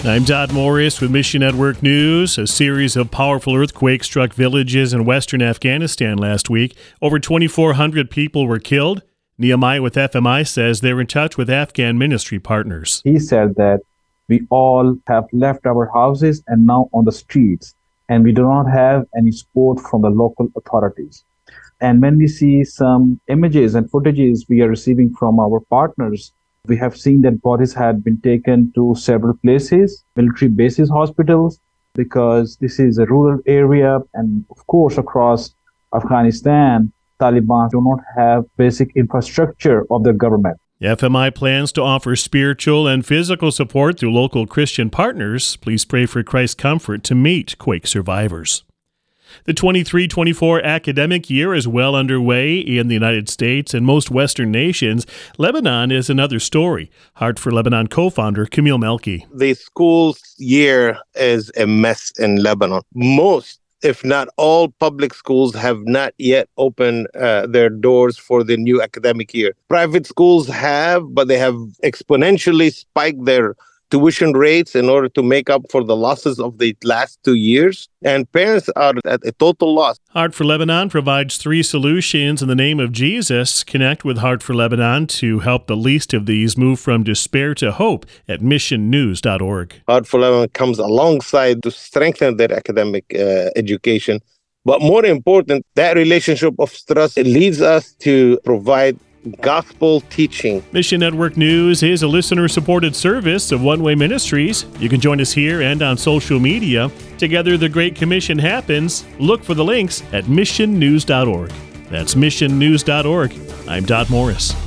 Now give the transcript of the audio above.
I'm Dot Morris with Mission Network News. A series of powerful earthquakes struck villages in western Afghanistan last week. Over 2,400 people were killed. Nehemiah with FMI says they're in touch with Afghan ministry partners. He said that we all have left our houses and now on the streets, and we do not have any support from the local authorities. And when we see some images and footages we are receiving from our partners, we have seen that bodies had been taken to several places, military bases, hospitals, because this is a rural area. And of course, across Afghanistan, Taliban do not have basic infrastructure of the government. FMI plans to offer spiritual and physical support through local Christian partners. Please pray for Christ's comfort to meet quake survivors. The 23-24 academic year is well underway in the United States and most Western nations. Lebanon is another story. Heart for Lebanon co-founder Camille Melki. The school year is a mess in Lebanon. Most, if not all, public schools have not yet opened their doors for the new academic year. Private schools have, but they have exponentially spiked their tuition rates in order to make up for the losses of the last 2 years, and parents are at a total loss. Heart for Lebanon provides 3 solutions in the name of Jesus. Connect with Heart for Lebanon to help the least of these move from despair to hope at missionnews.org. Heart for Lebanon comes alongside to strengthen their academic education, but more important, that relationship of trust leads us to provide gospel teaching. Mission Network News is a listener-supported service of One Way Ministries. You can join us here and on social media. Together, the Great Commission happens. Look for the links at missionnews.org. That's missionnews.org. I'm Dot Morris.